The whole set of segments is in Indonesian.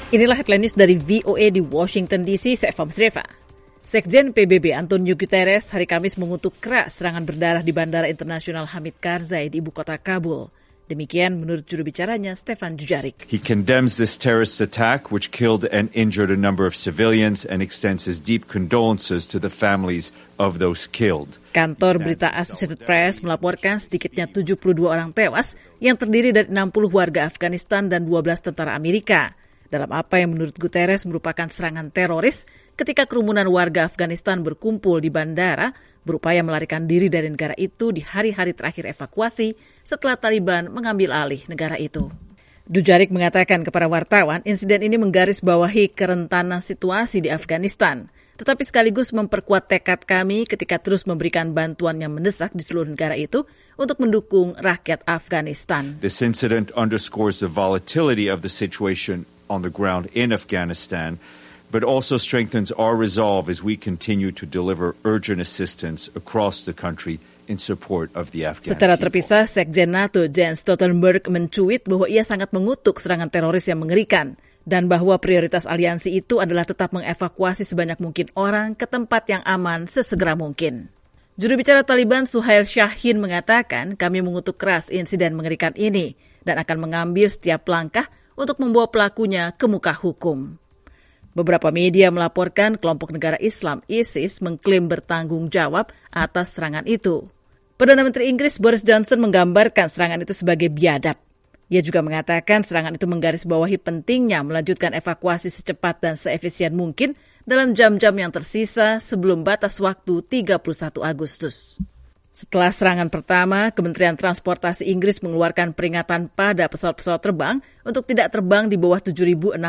Inilah headline news dari VOA di Washington DC, saya Fams Reva. Sekjen PBB Antonio Guterres hari Kamis mengutuk keras serangan berdarah di Bandara Internasional Hamid Karzai di ibu kota Kabul. Demikian menurut juru bicaranya Stefan Dujarric. He condemns this terrorist attack which killed and injured a number of civilians and extends his deep condolences to the families of those killed. Kantor berita Associated Press melaporkan sedikitnya 72 orang tewas yang terdiri dari 60 warga Afghanistan dan 12 tentara Amerika. Dalam apa yang menurut Guterres merupakan serangan teroris ketika kerumunan warga Afghanistan berkumpul di bandara berupaya melarikan diri dari negara itu di hari-hari terakhir evakuasi setelah Taliban mengambil alih negara itu. Dujarric mengatakan kepada wartawan insiden ini menggarisbawahi kerentanan situasi di Afghanistan, tetapi sekaligus memperkuat tekad kami ketika terus memberikan bantuan yang mendesak di seluruh negara itu untuk mendukung rakyat Afghanistan. This incident underscores the volatility of the situation on the ground in Afghanistan, but also strengthens our resolve as we continue to deliver urgent assistance across the country in support of the Afghan Secara people. terpisah, Sekjen NATO Jens Stoltenberg mencuit bahwa ia sangat mengutuk serangan teroris yang mengerikan dan bahwa prioritas aliansi itu adalah tetap mengevakuasi sebanyak mungkin orang ke tempat yang aman sesegera mungkin. Juru bicara Taliban Suhail Shaheen mengatakan, kami mengutuk keras insiden mengerikan ini dan akan mengambil setiap langkah untuk membawa pelakunya ke muka hukum. Beberapa media melaporkan kelompok negara Islam ISIS mengklaim bertanggung jawab atas serangan itu. Perdana Menteri Inggris Boris Johnson menggambarkan serangan itu sebagai biadab. Ia juga mengatakan serangan itu menggarisbawahi pentingnya melanjutkan evakuasi secepat dan seefisien mungkin dalam jam-jam yang tersisa sebelum batas waktu 31 Agustus. Setelah serangan pertama, Kementerian Transportasi Inggris mengeluarkan peringatan pada pesawat-pesawat terbang untuk tidak terbang di bawah 7.620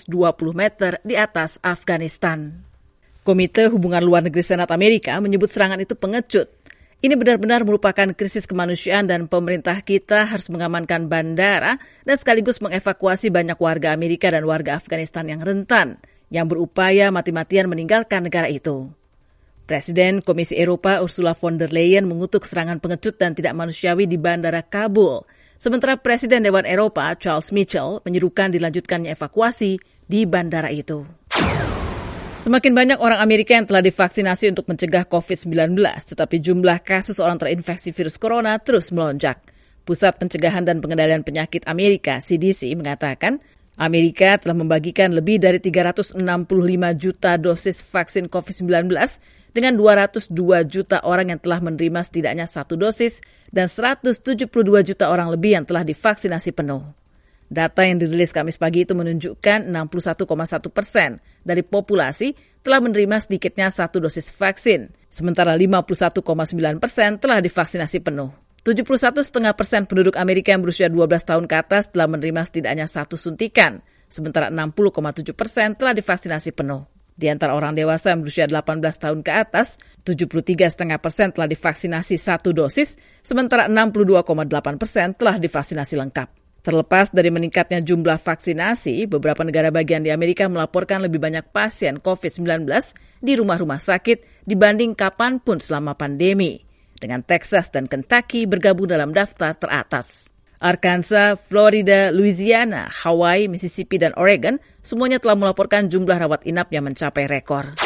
meter di atas Afghanistan. Komite Hubungan Luar Negeri Senat Amerika menyebut serangan itu pengecut. Ini benar-benar merupakan krisis kemanusiaan dan pemerintah kita harus mengamankan bandara dan sekaligus mengevakuasi banyak warga Amerika dan warga Afghanistan yang rentan, yang berupaya mati-matian meninggalkan negara itu. Presiden Komisi Eropa Ursula von der Leyen mengutuk serangan pengecut dan tidak manusiawi di Bandara Kabul. Sementara Presiden Dewan Eropa Charles Michel menyerukan dilanjutkannya evakuasi di bandara itu. Semakin banyak orang Amerika yang telah divaksinasi untuk mencegah COVID-19, tetapi jumlah kasus orang terinfeksi virus corona terus melonjak. Pusat Pencegahan dan Pengendalian Penyakit Amerika (CDC) mengatakan Amerika telah membagikan lebih dari 365 juta dosis vaksin COVID-19 dengan 202 juta orang yang telah menerima setidaknya satu dosis dan 172 juta orang lebih yang telah divaksinasi penuh. Data yang dirilis Kamis pagi itu menunjukkan 61,1% dari populasi telah menerima sedikitnya satu dosis vaksin, sementara 51,9% telah divaksinasi penuh. 71,5% penduduk Amerika yang berusia 12 tahun ke atas telah menerima setidaknya satu suntikan, sementara 60,7% telah divaksinasi penuh. Di antara orang dewasa yang berusia 18 tahun ke atas, 73,5% telah divaksinasi satu dosis, sementara 62,8% telah divaksinasi lengkap. Terlepas dari meningkatnya jumlah vaksinasi, beberapa negara bagian di Amerika melaporkan lebih banyak pasien COVID-19 di rumah-rumah sakit dibanding kapanpun selama pandemi, dengan Texas dan Kentucky bergabung dalam daftar teratas. Arkansas, Florida, Louisiana, Hawaii, Mississippi, dan Oregon semuanya telah melaporkan jumlah rawat inap yang mencapai rekor.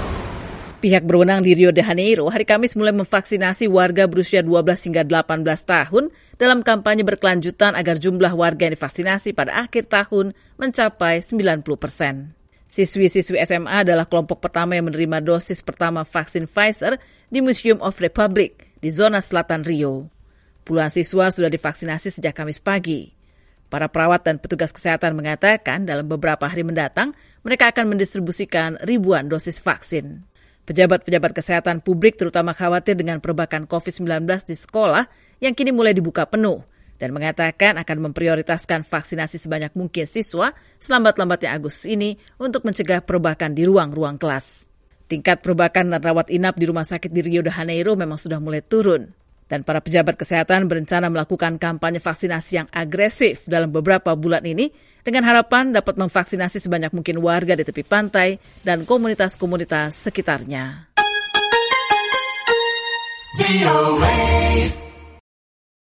Pihak berwenang di Rio de Janeiro hari Kamis mulai memvaksinasi warga berusia 12 hingga 18 tahun dalam kampanye berkelanjutan agar jumlah warga yang divaksinasi pada akhir tahun mencapai 90%. Siswi-siswi SMA adalah kelompok pertama yang menerima dosis pertama vaksin Pfizer di Museum of Republic di zona selatan Rio. Puluhan siswa sudah divaksinasi sejak Kamis pagi. Para perawat dan petugas kesehatan mengatakan dalam beberapa hari mendatang, mereka akan mendistribusikan ribuan dosis vaksin. Pejabat-pejabat kesehatan publik terutama khawatir dengan perbakan COVID-19 di sekolah yang kini mulai dibuka penuh dan mengatakan akan memprioritaskan vaksinasi sebanyak mungkin siswa selambat-lambatnya Agustus ini untuk mencegah perbakan di ruang-ruang kelas. Tingkat perbakan dan rawat inap di rumah sakit di Rio de Janeiro memang sudah mulai turun. Dan para pejabat kesehatan berencana melakukan kampanye vaksinasi yang agresif dalam beberapa bulan ini dengan harapan dapat memvaksinasi sebanyak mungkin warga di tepi pantai dan komunitas-komunitas sekitarnya.